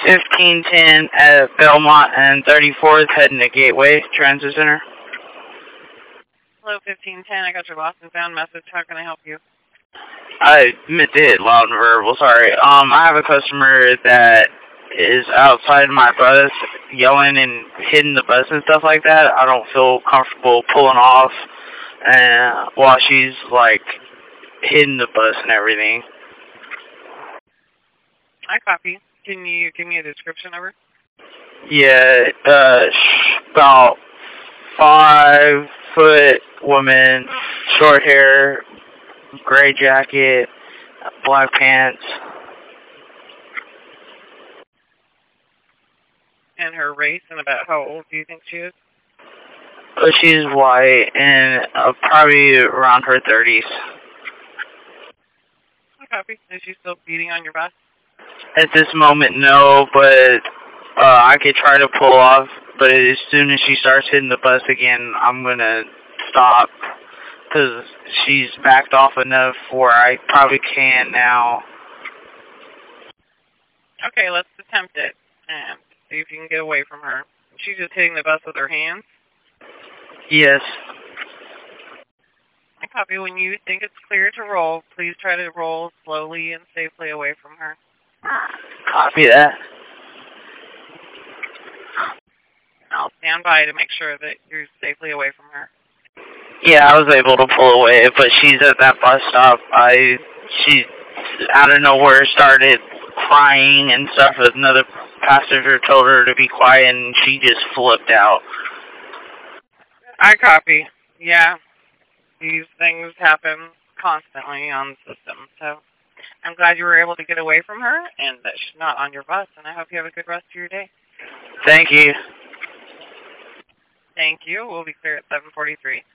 1510 at Belmont and 34th, heading to Gateway Transit Center. Hello, 1510. I got your lost and found message. How can I help you? I meant to hit loud and verbal, sorry. I have a customer that is outside my bus yelling and hitting the bus and stuff like that. I don't feel comfortable pulling off while she's like hitting the bus and everything. I copy. Can you give me a description of her? Yeah, about 5-foot woman, short hair, gray jacket, black pants. And her race and about how old do you think she is? She's white and probably around her 30s. I copy. Is she still beating on your bus? At this moment, no, but I could try to pull off, but as soon as she starts hitting the bus again, I'm going to stop, because she's backed off enough where I probably can now. Okay, let's attempt it, and see if you can get away from her. She's just hitting the bus with her hands? Yes. I copy. When you think it's clear to roll, please try to roll slowly and safely away from her. Copy that. I'll stand by to make sure that you're safely away from her. Yeah, I was able to pull away, but she's at that bus stop. She out of nowhere started crying and stuff. Another passenger told her to be quiet, and she just flipped out. I copy. Yeah, these things happen constantly on the system, so I'm glad you were able to get away from her and that she's not on your bus, and I hope you have a good rest of your day. Thank you. Thank you. We'll be clear at 7:43.